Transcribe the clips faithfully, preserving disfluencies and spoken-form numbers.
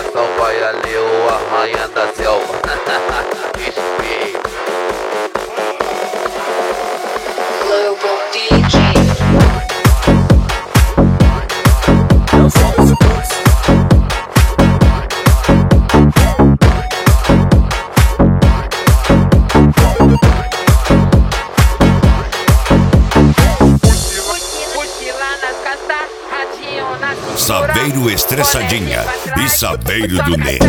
coração vai ali, o arranha da selva. Espírito. Global D J. Saveiro Estressadinha e Saveiro do Ney.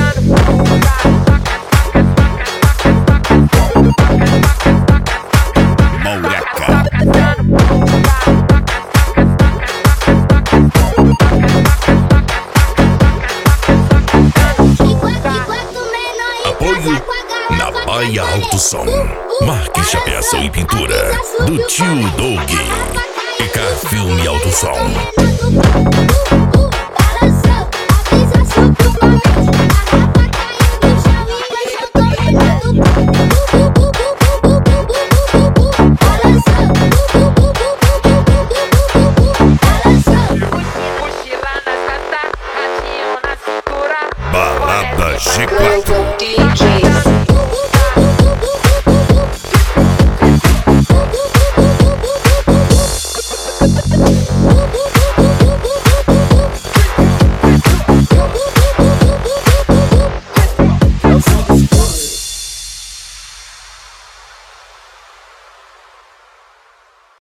Maureca. Apoio na Baia Alto Som. Marque chapeação e pintura do Tio Doug. E Car Filme Alto Som. Balada G quatro. D J.